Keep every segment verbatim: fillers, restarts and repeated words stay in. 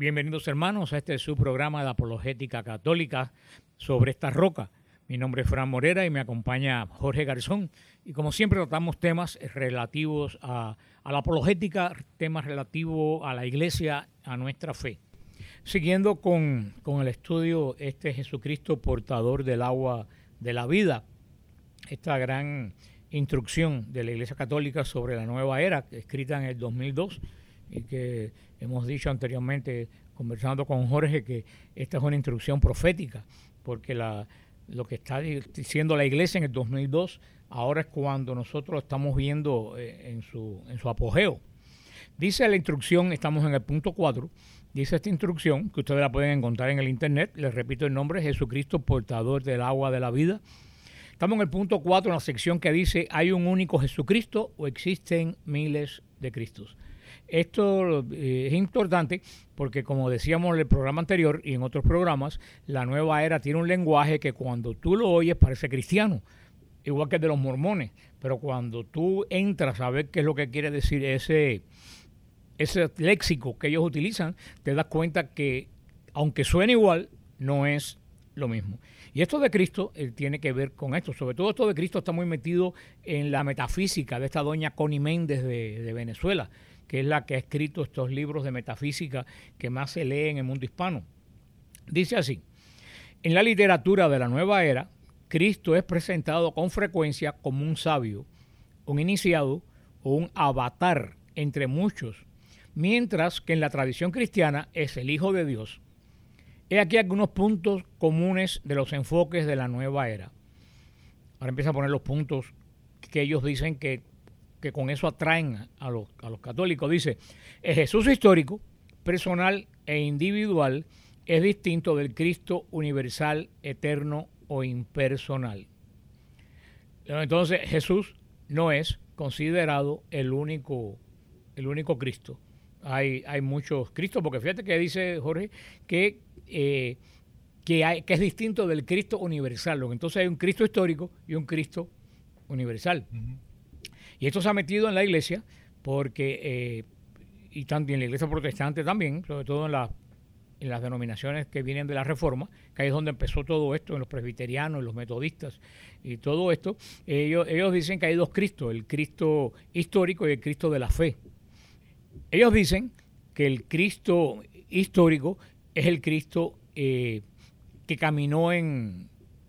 Bienvenidos hermanos a este es su programa de apologética católica sobre esta roca. Mi nombre es Fran Morera y me acompaña Jorge Garzón. Y como siempre tratamos temas relativos a, a la apologética, temas relativos a la iglesia, a nuestra fe. Siguiendo con, con el estudio, este Jesucristo portador del agua de la vida, esta gran instrucción de la Iglesia Católica sobre la nueva era, escrita en el dos mil dos, y que hemos dicho anteriormente, conversando con Jorge, que esta es una instrucción profética, porque la, lo que está diciendo la Iglesia en el dos mil dos, ahora es cuando nosotros lo estamos viendo en su, en su apogeo. Dice la instrucción, estamos en el punto cuatro, dice esta instrucción, que ustedes la pueden encontrar en el internet, les repito el nombre, Jesucristo portador del agua de la vida. Estamos en el punto cuatro, en la sección que dice, ¿hay un único Jesucristo o existen miles de Cristos? Esto eh, es importante porque, como decíamos en el programa anterior y en otros programas, la nueva era tiene un lenguaje que cuando tú lo oyes parece cristiano, igual que el de los mormones, pero cuando tú entras a ver qué es lo que quiere decir ese, ese léxico que ellos utilizan, te das cuenta que, aunque suene igual, no es lo mismo. Y esto de Cristo eh, tiene que ver con esto. Sobre todo esto de Cristo está muy metido en la metafísica de esta doña Connie Méndez de, de Venezuela, que es la que ha escrito estos libros de metafísica que más se lee en el mundo hispano. Dice así, en la literatura de la nueva era, Cristo es presentado con frecuencia como un sabio, un iniciado o un avatar entre muchos, mientras que en la tradición cristiana es el Hijo de Dios. He aquí algunos puntos comunes de los enfoques de la nueva era. Ahora empieza a poner los puntos que ellos dicen que, que con eso atraen a los, a los católicos. Dice, el Jesús histórico, personal e individual es distinto del Cristo universal, eterno o impersonal. Entonces Jesús no es considerado el único, el único Cristo. Hay, hay muchos Cristos, porque fíjate que dice Jorge que, eh, que, hay, que es distinto del Cristo universal. Entonces hay un Cristo histórico y un Cristo universal. Uh-huh. Y esto se ha metido en la iglesia, porque, eh, y también en la iglesia protestante también, sobre todo en, la, en las denominaciones que vienen de la Reforma, que ahí es donde empezó todo esto, en los presbiterianos, en los metodistas y todo esto. Ellos, ellos dicen que hay dos Cristos, el Cristo histórico y el Cristo de la fe. Ellos dicen que el Cristo histórico es el Cristo eh, que caminó en,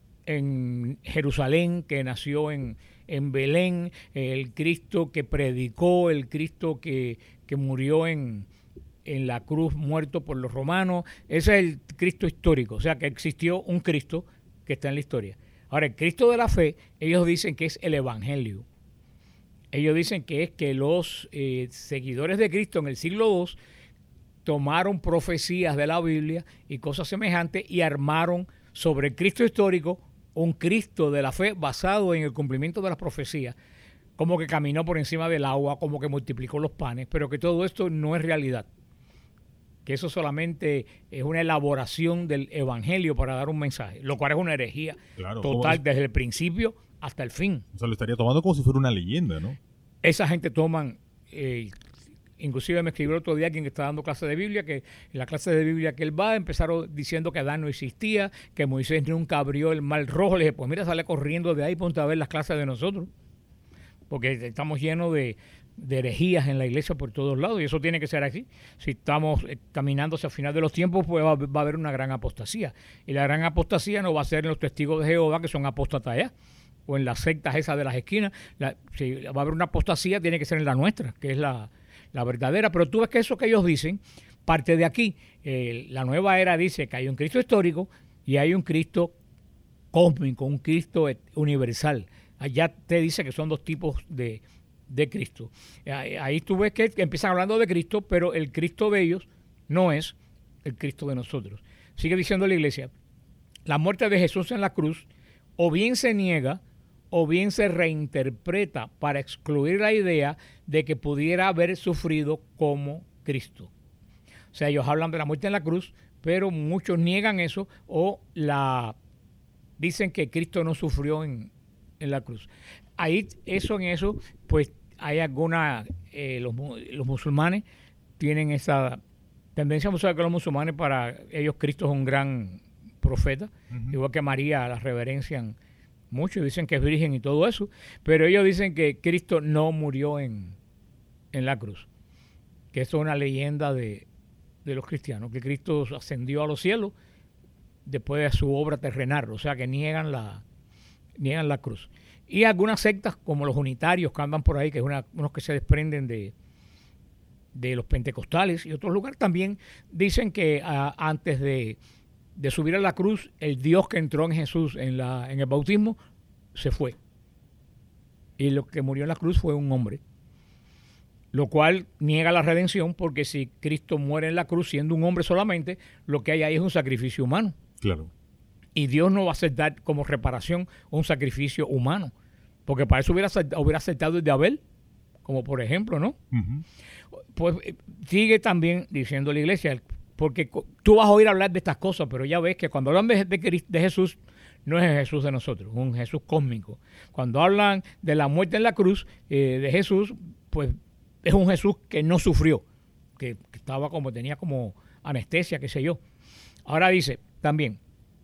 en Jerusalén, que nació en, en Belén, el Cristo que predicó, el Cristo que, que murió en, en la cruz muerto por los romanos. Ese es el Cristo histórico, o sea que existió un Cristo que está en la historia. Ahora, el Cristo de la fe, ellos dicen que es el Evangelio. Ellos dicen que es que los eh, seguidores de Cristo en el siglo segundo tomaron profecías de la Biblia y cosas semejantes y armaron sobre el Cristo histórico un Cristo de la fe basado en el cumplimiento de las profecías, como que caminó por encima del agua, como que multiplicó los panes, pero que todo esto no es realidad, que eso solamente es una elaboración del Evangelio para dar un mensaje, lo cual es una herejía claro, total desde el principio hasta el fin. O sea, lo estaría tomando como si fuera una leyenda, ¿no? Esa gente toman, eh, inclusive me escribió otro día quien está dando clase de Biblia, que en la clase de Biblia que él va, empezaron diciendo que Adán no existía, que Moisés nunca abrió el mar rojo. Le dije, pues mira, sale corriendo de ahí, ponte a ver las clases de nosotros, porque estamos llenos de, de herejías en la iglesia por todos lados, y eso tiene que ser así. Si estamos eh, caminando hacia el final de los tiempos, pues va, va a haber una gran apostasía, y la gran apostasía no va a ser en los testigos de Jehová, que son apóstatas allá, o en las sectas esas de las esquinas. La, si va a haber una apostasía, tiene que ser en la nuestra, que es la, la verdadera. Pero tú ves que eso que ellos dicen parte de aquí. Eh, la nueva era dice que hay un Cristo histórico y hay un Cristo cósmico, un Cristo universal. Allá te dice que son dos tipos de, de Cristo. Ahí, ahí tú ves que empiezan hablando de Cristo, pero el Cristo de ellos no es el Cristo de nosotros. Sigue diciendo la iglesia, la muerte de Jesús en la cruz o bien se niega o bien se reinterpreta para excluir la idea de que pudiera haber sufrido como Cristo. O sea, ellos hablan de la muerte en la cruz, pero muchos niegan eso o la dicen que Cristo no sufrió en, en la cruz. Ahí, eso en eso, pues hay alguna, eh, los, los musulmanes tienen esa, tendencia muchas que los musulmanes, para ellos Cristo es un gran profeta, uh-huh. igual que María la reverencian mucho y dicen que es virgen y todo eso, pero ellos dicen que Cristo no murió en, en la cruz, que eso es una leyenda de, de los cristianos, que Cristo ascendió a los cielos después de su obra terrenal, o sea que niegan la, niegan la cruz. Y algunas sectas como los unitarios que andan por ahí, que es una, unos que se desprenden de, de los pentecostales y otros lugares, también dicen que uh, antes de de subir a la cruz, el Dios que entró en Jesús en, la, en el bautismo se fue. Y lo que murió en la cruz fue un hombre. Lo cual niega la redención, porque si Cristo muere en la cruz siendo un hombre solamente, lo que hay ahí es un sacrificio humano. Claro. Y Dios no va a aceptar como reparación un sacrificio humano. Porque para eso hubiera aceptado, hubiera aceptado el de Abel, como por ejemplo, ¿no? Uh-huh. Pues sigue también diciendo la iglesia, porque tú vas a oír hablar de estas cosas, pero ya ves que cuando hablan de, de, de Jesús, no es el Jesús de nosotros, es un Jesús cósmico. Cuando hablan de la muerte en la cruz eh, de Jesús, pues es un Jesús que no sufrió, que, que estaba como, tenía como anestesia, qué sé yo. Ahora dice también,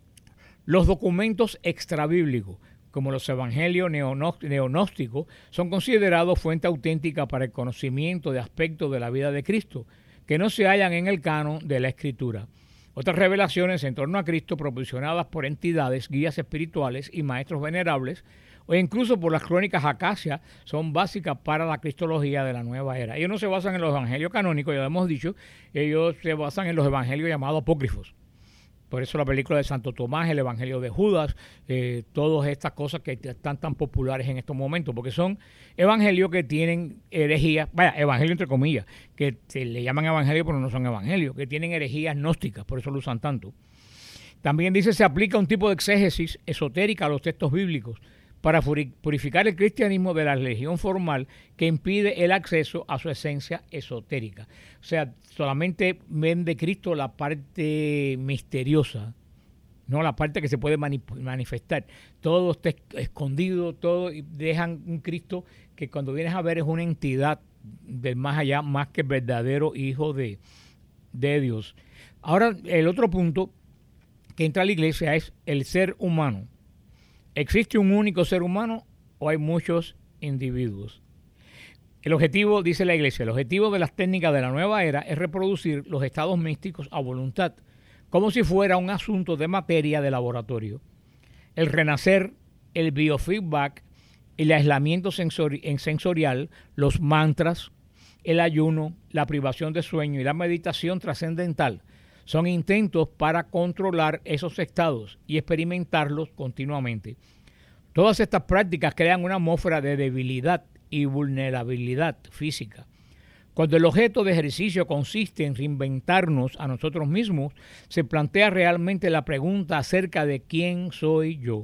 los documentos extrabíblicos, como los evangelios neonósticos, son considerados fuente auténtica para el conocimiento de aspectos de la vida de Cristo, que no se hallan en el canon de la Escritura. Otras revelaciones en torno a Cristo proporcionadas por entidades, guías espirituales y maestros venerables, o incluso por las crónicas acacias, son básicas para la cristología de la nueva era. Ellos no se basan en los evangelios canónicos, ya lo hemos dicho, ellos se basan en los evangelios llamados apócrifos. Por eso la película de Santo Tomás, el Evangelio de Judas, eh, todas estas cosas que están tan populares en estos momentos, porque son evangelios que tienen herejías, vaya, evangelio entre comillas, que se le llaman evangelio pero no son evangelios, que tienen herejías gnósticas, por eso lo usan tanto. También dice, se aplica un tipo de exégesis esotérica a los textos bíblicos para purificar el cristianismo de la religión formal que impide el acceso a su esencia esotérica. O sea, solamente ven de Cristo la parte misteriosa, no la parte que se puede mani- manifestar. Todo está escondido, todo, y dejan un Cristo que cuando vienes a ver es una entidad del más allá, más que el verdadero hijo de, de Dios. Ahora, el otro punto que entra a la iglesia es el ser humano. ¿Existe un único ser humano o hay muchos individuos? El objetivo, dice la iglesia, el objetivo de las técnicas de la nueva era es reproducir los estados místicos a voluntad, como si fuera un asunto de materia de laboratorio. El renacer, el biofeedback, el aislamiento sensori- sensorial, los mantras, el ayuno, la privación de sueño y la meditación trascendental son intentos para controlar esos estados y experimentarlos continuamente. Todas estas prácticas crean una atmósfera de debilidad y vulnerabilidad física. Cuando el objeto de ejercicio consiste en reinventarnos a nosotros mismos, se plantea realmente la pregunta acerca de quién soy yo.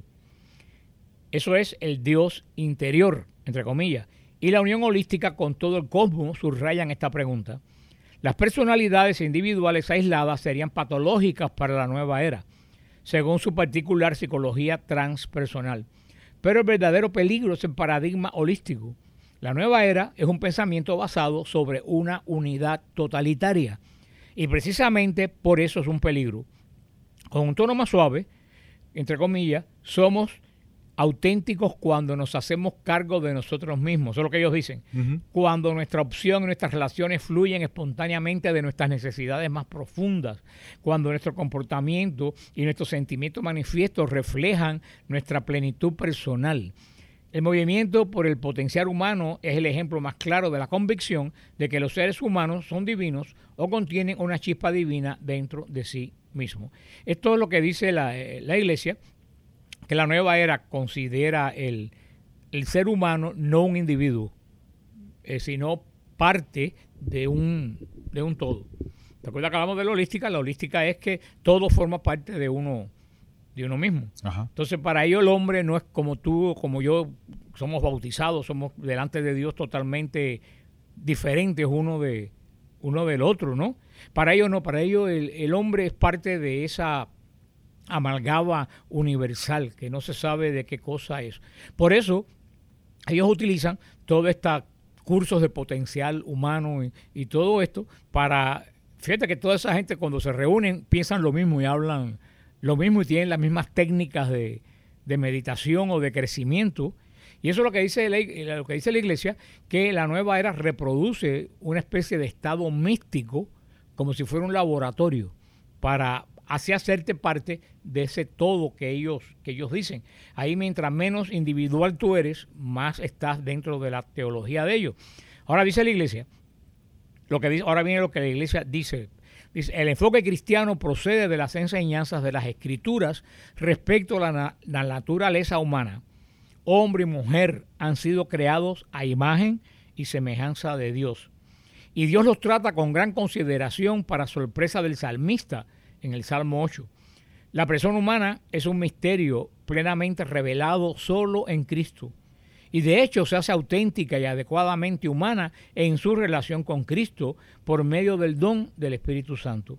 Eso es el Dios interior, entre comillas, y la unión holística con todo el cosmos subrayan esta pregunta. Las personalidades individuales aisladas serían patológicas para la nueva era, según su particular psicología transpersonal. Pero el verdadero peligro es el paradigma holístico. La nueva era es un pensamiento basado sobre una unidad totalitaria, y precisamente por eso es un peligro. Con un tono más suave, entre comillas, somos auténticos cuando nos hacemos cargo de nosotros mismos. Eso es lo que ellos dicen. Uh-huh. Cuando nuestra opción y nuestras relaciones fluyen espontáneamente de nuestras necesidades más profundas. Cuando nuestro comportamiento y nuestros sentimientos manifiestos reflejan nuestra plenitud personal. El movimiento por el potencial humano es el ejemplo más claro de la convicción de que los seres humanos son divinos o contienen una chispa divina dentro de sí mismos. Esto es lo que dice la, la Iglesia, que la nueva era considera el, el ser humano no un individuo, eh, sino parte de un, de un todo. ¿Te acuerdas que hablamos de la holística? La holística es que todo forma parte de uno, de uno mismo. Ajá. Entonces, para ello el hombre no es como tú, como yo, somos bautizados, somos delante de Dios totalmente diferentes uno, de, uno del otro, ¿no? Para ello no, para ello el, el hombre es parte de esa amalgama universal, que no se sabe de qué cosa es. Por eso, ellos utilizan todos estos cursos de potencial humano y, y todo esto para fíjate que toda esa gente cuando se reúnen piensan lo mismo y hablan lo mismo y tienen las mismas técnicas de, de meditación o de crecimiento. Y eso es lo que dice la, lo que dice la Iglesia, que la nueva era reproduce una especie de estado místico como si fuera un laboratorio para así hacerte parte de ese todo que ellos, que ellos dicen. Ahí mientras menos individual tú eres, más estás dentro de la teología de ellos. Ahora dice la Iglesia, lo que dice, ahora viene lo que la Iglesia dice. Dice, el enfoque cristiano procede de las enseñanzas de las Escrituras respecto a la, la naturaleza humana. Hombre y mujer han sido creados a imagen y semejanza de Dios. Y Dios los trata con gran consideración para sorpresa del salmista en el Salmo ocho. La persona humana es un misterio plenamente revelado solo en Cristo. Y de hecho se hace auténtica y adecuadamente humana en su relación con Cristo por medio del don del Espíritu Santo.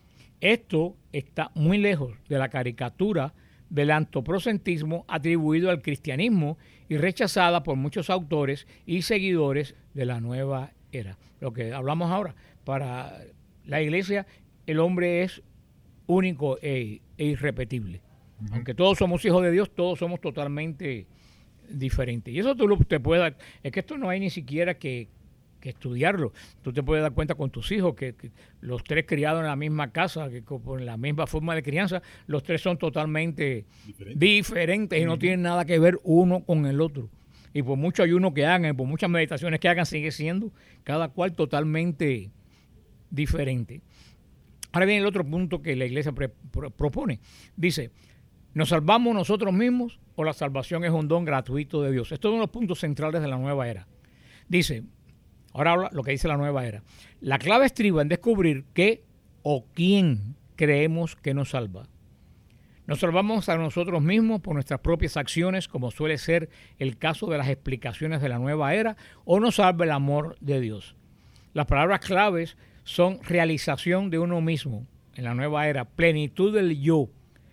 Esto está muy lejos de la caricatura del antropocentismo atribuido al cristianismo y rechazada por muchos autores y seguidores de la nueva era. Lo que hablamos ahora, para la Iglesia el hombre es único e, e irrepetible. Uh-huh. Aunque todos somos hijos de Dios, todos somos totalmente diferentes. Y eso tú lo, te puedes dar, es que esto no hay ni siquiera que, que estudiarlo. Tú te puedes dar cuenta con tus hijos que, que los tres criados en la misma casa, que con la misma forma de crianza, los tres son totalmente diferentes, diferentes uh-huh. y no tienen nada que ver uno con el otro. Y por mucho ayuno que hagan, por muchas meditaciones que hagan, sigue siendo cada cual totalmente diferente. Ahora viene el otro punto que la Iglesia pre, pro, propone. Dice, ¿nos salvamos nosotros mismos o la salvación es un don gratuito de Dios? Estos son los puntos centrales de la nueva era. Dice, ahora habla lo que dice la nueva era. La clave estriba en descubrir qué o quién creemos que nos salva. Nos salvamos a nosotros mismos por nuestras propias acciones, como suele ser el caso de las explicaciones de la nueva era, o nos salva el amor de Dios. Las palabras claves son realización de uno mismo en la nueva era, plenitud del yo,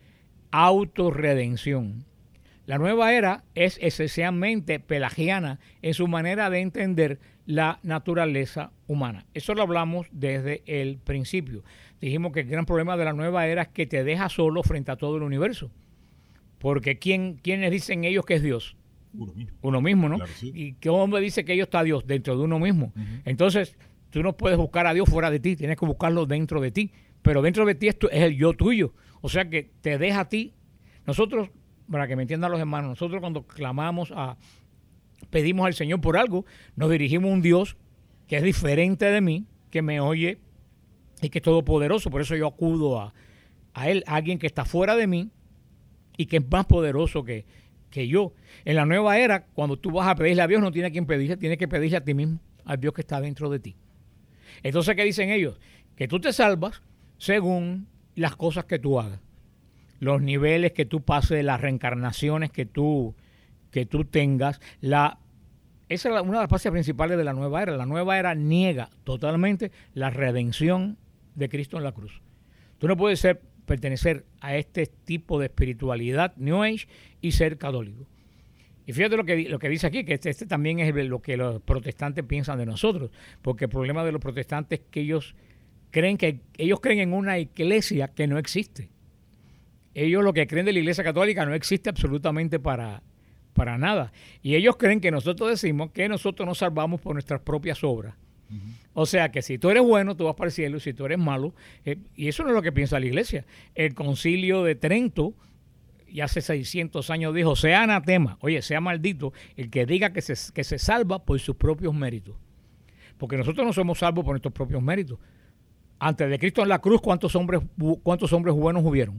autorredención. La nueva era es esencialmente pelagiana en su manera de entender la naturaleza humana. Eso lo hablamos desde el principio. Dijimos que el gran problema de la nueva era es que te deja solo frente a todo el universo. Porque ¿quién, ¿quiénes dicen ellos que es Dios? Uno mismo. Uno mismo, ¿no? Claro, sí. ¿Y qué hombre dice que ellos está Dios? Dentro de uno mismo. Uh-huh. Entonces, tú no puedes buscar a Dios fuera de ti, tienes que buscarlo dentro de ti. Pero dentro de ti es, tu, es el yo tuyo. O sea que te deja a ti. Nosotros, para que me entiendan los hermanos, nosotros cuando clamamos, a, pedimos al Señor por algo, nos dirigimos a un Dios que es diferente de mí, que me oye y que es todopoderoso. Por eso yo acudo a, a Él, a alguien que está fuera de mí y que es más poderoso que, que yo. En la nueva era, cuando tú vas a pedirle a Dios, no tienes a quien pedirle, tienes que pedirle a ti mismo, al Dios que está dentro de ti. Entonces, ¿qué dicen ellos? Que tú te salvas según las cosas que tú hagas, los niveles que tú pases, las reencarnaciones que tú, que tú tengas. La, esa es una de las bases principales de la nueva era. La nueva era niega totalmente la redención de Cristo en la cruz. Tú no puedes ser, pertenecer a este tipo de espiritualidad New Age y ser católico. Y fíjate lo que, lo que dice aquí, que este, este también es lo que los protestantes piensan de nosotros, porque el problema de los protestantes es que ellos creen que ellos creen en una iglesia que no existe. Ellos lo que creen de la Iglesia Católica no existe absolutamente para, para nada. Y ellos creen que nosotros decimos que nosotros nos salvamos por nuestras propias obras. Uh-huh. O sea que si tú eres bueno, tú vas para el cielo, y si tú eres malo, eh, y eso no es lo que piensa la Iglesia. El Concilio de Trento, y hace seiscientos años dijo, sea anatema, oye, sea maldito, el que diga que se, que se salva por sus propios méritos. Porque nosotros no somos salvos por nuestros propios méritos. Antes de Cristo en la cruz, ¿cuántos hombres, cuántos hombres buenos hubieron?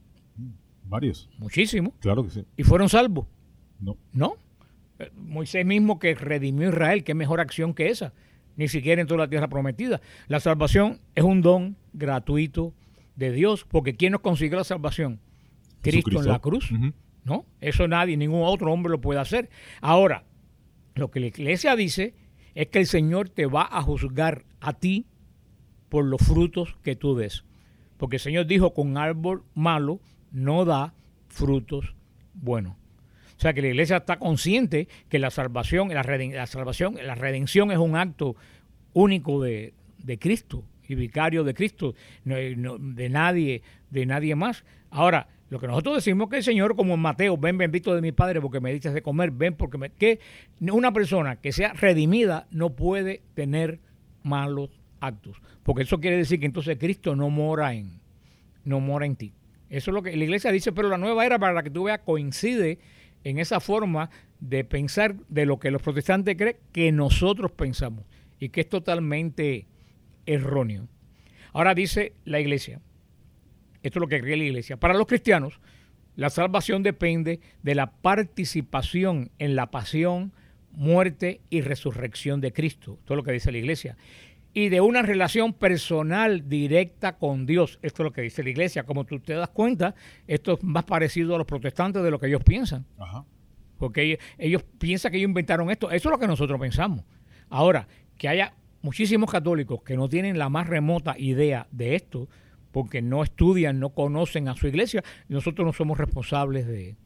Varios. Muchísimos. Claro que sí. ¿Y fueron salvos? No. ¿No? Moisés mismo que redimió a Israel, ¿qué mejor acción que esa? Ni siquiera en toda la tierra prometida. La salvación es un don gratuito de Dios, porque ¿quién nos consiguió la salvación? Cristo, Cristo en la cruz. Uh-huh. ¿No? Eso nadie, ningún otro hombre lo puede hacer. Ahora, lo que la Iglesia dice es que el Señor te va a juzgar a ti por los frutos que tú des. Porque el Señor dijo, con árbol malo no da frutos buenos. O sea que la Iglesia está consciente que la salvación, la, reden, la salvación, la redención es un acto único de, de Cristo y vicario de Cristo, no, no, de nadie, de nadie más. Ahora, lo que nosotros decimos es que el Señor, como en Mateo, ven bendito de mi Padre porque me diste de comer, ven porque me... Que una persona que sea redimida no puede tener malos actos, porque eso quiere decir que entonces Cristo no mora en, no mora en ti. Eso es lo que la iglesia dice, pero la nueva era, para la que tú veas, coincide en esa forma de pensar de lo que los protestantes creen que nosotros pensamos, y que es totalmente erróneo. Ahora dice la iglesia, esto es lo que cree la iglesia, para los cristianos la salvación depende de la participación en la pasión, muerte y resurrección de Cristo. Esto es lo que dice la iglesia. Y de una relación personal directa con Dios. Esto es lo que dice la iglesia. Como tú te das cuenta, esto es más parecido a los protestantes de lo que ellos piensan. Ajá. Porque ellos, ellos piensan que ellos inventaron esto. Eso es lo que nosotros pensamos. Ahora, que haya muchísimos católicos que no tienen la más remota idea de esto, porque no estudian, no conocen a su iglesia, nosotros no somos responsables de,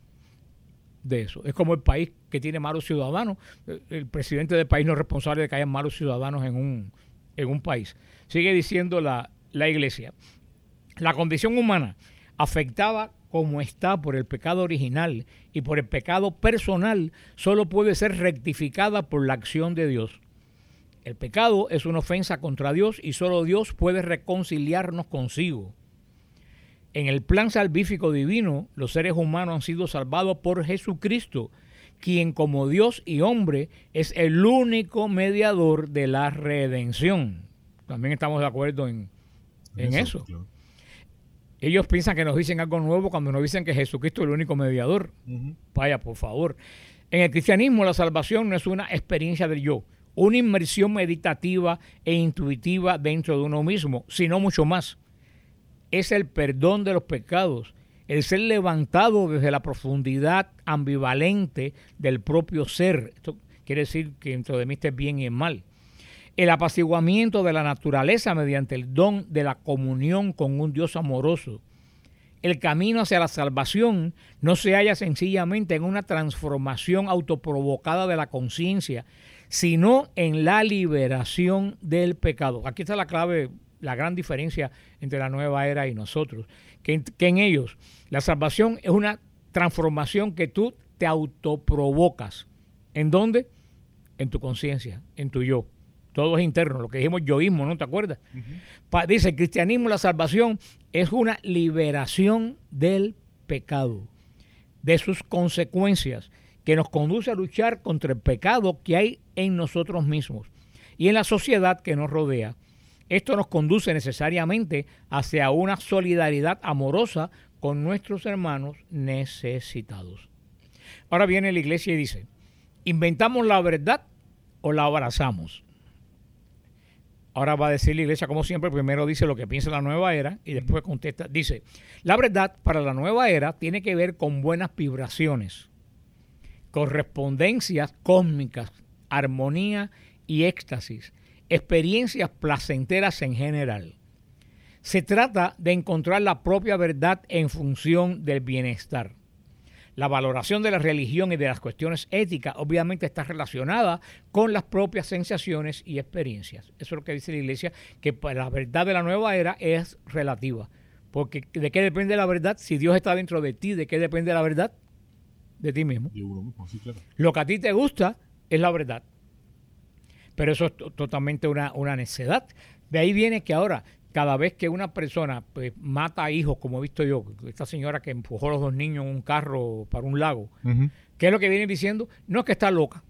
de eso. Es como el país que tiene malos ciudadanos. El, el presidente del país no es responsable de que haya malos ciudadanos en un, en un país. Sigue diciendo la, la iglesia. La condición humana, afectada como está por el pecado original y por el pecado personal, solo puede ser rectificada por la acción de Dios. El pecado es una ofensa contra Dios y solo Dios puede reconciliarnos consigo. En el plan salvífico divino, los seres humanos han sido salvados por Jesucristo, quien como Dios y hombre es el único mediador de la redención. También estamos de acuerdo en, en eso. eso. Claro. Ellos piensan que nos dicen algo nuevo cuando nos dicen que Jesucristo es el único mediador. Uh-huh. Vaya, por favor. En el cristianismo la salvación no es una experiencia del yo, una inmersión meditativa e intuitiva dentro de uno mismo, sino mucho más. Es el perdón de los pecados, el ser levantado desde la profundidad ambivalente del propio ser. Esto quiere decir que dentro de mí está el bien y el mal. El apaciguamiento de la naturaleza mediante el don de la comunión con un Dios amoroso. El camino hacia la salvación no se halla sencillamente en una transformación autoprovocada de la conciencia, sino en la liberación del pecado. Aquí está la clave, la gran diferencia entre la nueva era y nosotros, que en, que en ellos la salvación es una transformación que tú te autoprovocas. ¿En dónde? En tu conciencia, en tu yo. Todo es interno, lo que dijimos yoísmo, ¿no te acuerdas? Uh-huh. Pa, dice, el cristianismo, la salvación es una liberación del pecado, de sus consecuencias, que nos conduce a luchar contra el pecado que hay en nosotros mismos y en la sociedad que nos rodea. Esto nos conduce necesariamente hacia una solidaridad amorosa con nuestros hermanos necesitados. Ahora viene la iglesia y dice, ¿inventamos la verdad o la abrazamos? Ahora va a decir la iglesia, como siempre, primero dice lo que piensa la nueva era y después contesta. Dice, la verdad para la nueva era tiene que ver con buenas vibraciones, correspondencias cósmicas, armonía y éxtasis, experiencias placenteras en general. Se trata de encontrar la propia verdad en función del bienestar. La valoración de la religión y de las cuestiones éticas obviamente está relacionada con las propias sensaciones y experiencias. Eso es lo que dice la iglesia, que la verdad de la nueva era es relativa. Porque ¿de qué depende la verdad? Si Dios está dentro de ti, ¿de qué depende la verdad? De ti mismo. De uno mismo, sí, claro. Lo que a ti te gusta es la verdad. Pero eso es t- totalmente una, una necedad. De ahí viene que ahora, cada vez que una persona pues, mata a hijos, como he visto yo, esta señora que empujó a los dos niños en un carro para un lago, uh-huh. ¿qué es lo que viene diciendo? No es que está loca.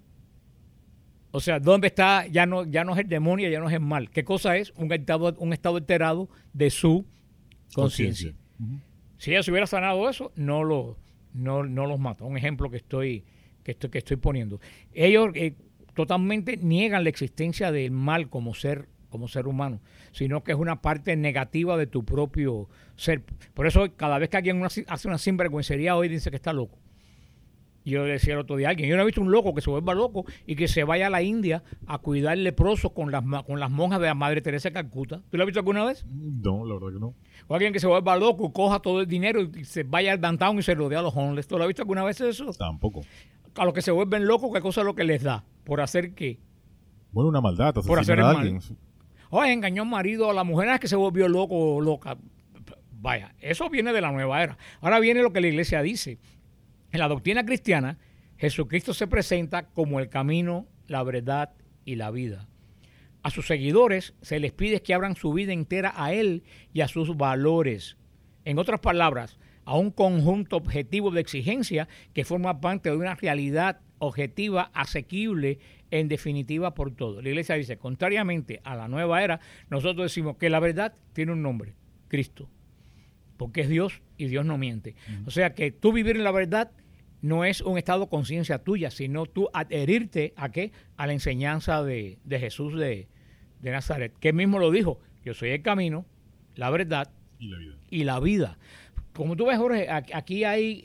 O sea, ¿dónde está? Ya no, ya no es el demonio, ya no es el mal. ¿Qué cosa es? Un estado, un estado alterado de su conciencia. Uh-huh. Si ella se hubiera sanado eso, no, lo, no, no los mata. Un ejemplo que estoy, que estoy, que estoy poniendo. Ellos eh, totalmente niegan la existencia del mal como ser como ser humano, sino que es una parte negativa de tu propio ser. Por eso cada vez que alguien hace una sinvergüencería hoy dice que está loco. Yo le decía el otro día a alguien, yo no he visto un loco que se vuelva loco y que se vaya a la India a cuidar leprosos con las, con las monjas de la Madre Teresa de Calcuta. ¿Tú lo has visto alguna vez? No, la verdad que no. O alguien que se vuelva loco y coja todo el dinero y se vaya al downtown y se rodea a los homeless. ¿Tú lo has visto alguna vez eso? Tampoco. A los que se vuelven locos, ¿qué cosa es lo que les da? ¿Por hacer qué? Bueno, una maldad, por hacer a el alguien. mal. Oye, engañó al marido, a la mujer es que se volvió loco o loca. Vaya, eso viene de la nueva era. Ahora viene lo que la iglesia dice. En la doctrina cristiana, Jesucristo se presenta como el camino, la verdad y la vida. A sus seguidores se les pide que abran su vida entera a Él y a sus valores. En otras palabras, a un conjunto objetivo de exigencia que forma parte de una realidad objetiva, asequible, en definitiva por todo. La iglesia dice, contrariamente a la nueva era, nosotros decimos que la verdad tiene un nombre, Cristo, porque es Dios y Dios no miente. Uh-huh. O sea que tú vivir en la verdad no es un estado de conciencia tuya, sino tú adherirte a qué, a la enseñanza de, de Jesús de, de Nazaret, que él mismo lo dijo, yo soy el camino, la verdad y la vida. Y la vida. Como tú ves, Jorge, aquí hay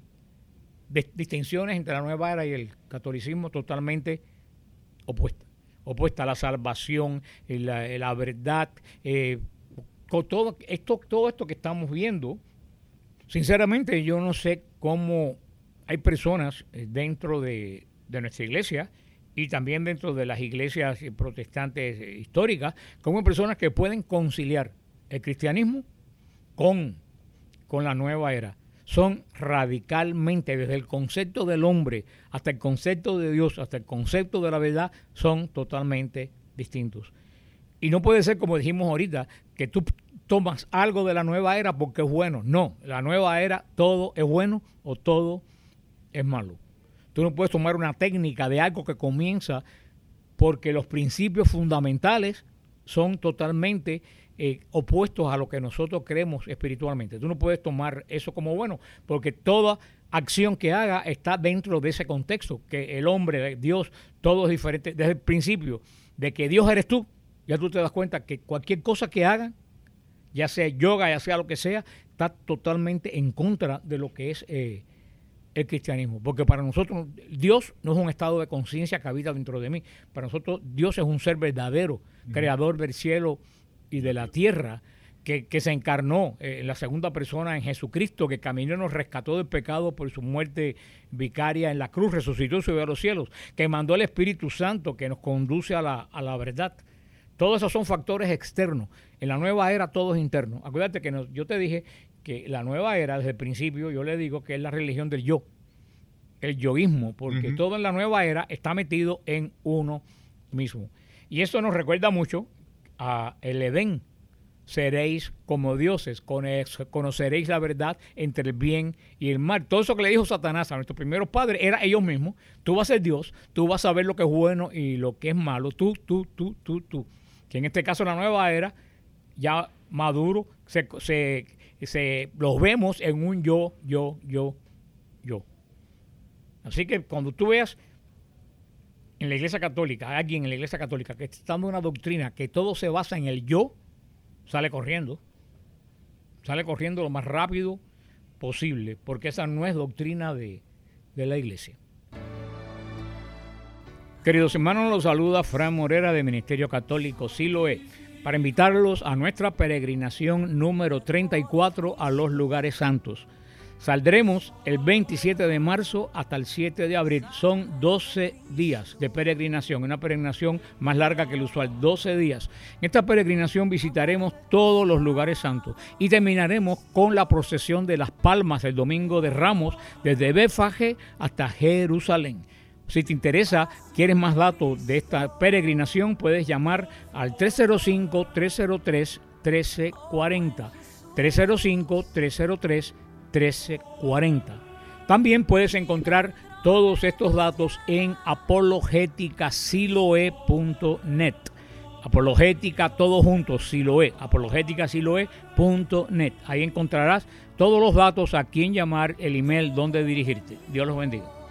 eh, distinciones entre la nueva era y el catolicismo totalmente opuestas. Opuesta a la salvación, la, la verdad, eh, con todo esto, todo esto que estamos viendo. Sinceramente, yo no sé cómo hay personas dentro de, de nuestra iglesia y también dentro de las iglesias protestantes históricas, como hay personas que pueden conciliar el cristianismo con, con la nueva era. Son radicalmente, desde el concepto del hombre hasta el concepto de Dios, hasta el concepto de la verdad, son totalmente distintos. Y no puede ser, como dijimos ahorita, que tú tomas algo de la nueva era porque es bueno. No, la nueva era todo es bueno o todo es malo. Tú no puedes tomar una técnica de algo que comienza porque los principios fundamentales son totalmente eh, opuestos a lo que nosotros creemos espiritualmente. Tú no puedes tomar eso como bueno porque toda acción que haga está dentro de ese contexto, que el hombre, Dios, todo es diferente. Desde el principio de que Dios eres tú, ya tú te das cuenta que cualquier cosa que hagan, ya sea yoga, ya sea lo que sea, está totalmente en contra de lo que es eh, el cristianismo. Porque para nosotros Dios no es un estado de conciencia que habita dentro de mí. Para nosotros Dios es un ser verdadero, uh-huh. creador del cielo y de la tierra, que, que se encarnó eh, en la segunda persona en Jesucristo, que caminó y nos rescató del pecado por su muerte vicaria en la cruz, resucitó y subió a los cielos, que mandó el Espíritu Santo que nos conduce a la, a la verdad. Todos esos son factores externos. En la nueva era todo es interno. Acuérdate que nos, yo te dije que la nueva era, desde el principio, yo le digo que es la religión del yo, el yoísmo, porque uh-huh. todo en la nueva era está metido en uno mismo. Y eso nos recuerda mucho a el Edén. Seréis como dioses, conoceréis la verdad entre el bien y el mal. Todo eso que le dijo Satanás a nuestros primeros padres era ellos mismos. Tú vas a ser Dios, tú vas a saber lo que es bueno y lo que es malo. Tú, tú, tú, tú, tú. Que en este caso la nueva era, ya maduro, se, se, se los vemos en un yo, yo, yo, yo. Así que cuando tú veas en la Iglesia Católica, alguien en la Iglesia Católica que está dando una doctrina que todo se basa en el yo, sale corriendo, sale corriendo lo más rápido posible, porque esa no es doctrina de, de la iglesia. Queridos hermanos, los saluda Fran Morera de Ministerio Católico Siloé, para invitarlos a nuestra peregrinación número treinta y cuatro a los lugares santos. Saldremos el veintisiete de marzo hasta el siete de abril. Son doce días de peregrinación, una peregrinación más larga que el usual, doce días. En esta peregrinación visitaremos todos los lugares santos y terminaremos con la procesión de las palmas el domingo de Ramos desde Betfagé hasta Jerusalén. Si te interesa, quieres más datos de esta peregrinación, puedes llamar al tres cero cinco, tres cero tres, uno tres cuatro cero, tres cero cinco, tres cero tres, trece cuarenta. También puedes encontrar todos estos datos en apologética siloé punto net. Apologética, todos juntos, Siloé, apologética siloé punto net. Ahí encontrarás todos los datos, a quién llamar, el email, dónde dirigirte. Dios los bendiga.